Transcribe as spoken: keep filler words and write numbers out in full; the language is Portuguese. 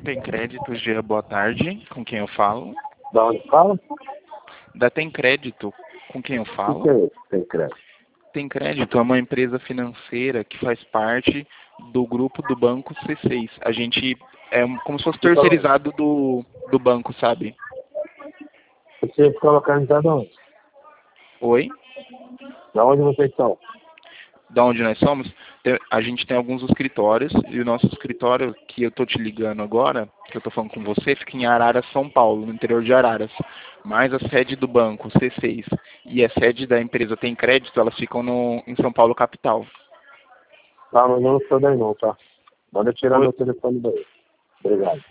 Tem Crédito, Gia, boa tarde. Com quem eu falo? Da onde fala? Da Tem Crédito, com quem eu O que, falo? que é isso? Tem crédito. Tem Crédito é uma empresa financeira que faz parte do grupo do Banco C seis. A gente é um- como se fosse terceirizado do, do banco, sabe? Você fica localizado onde? Oi? Da onde vocês estão? Da onde nós somos? Te- A gente tem alguns escritórios e o nosso escritório que eu tô te ligando agora, que eu tô falando com você, fica em Araras, São Paulo, no interior de Araras. Mas a sede do banco C seis e a sede da empresa Tem Crédito, elas ficam no, em São Paulo, capital. Tá, mas eu não sou daí não, tá? Manda tirar Oi? meu telefone daí. Obrigado.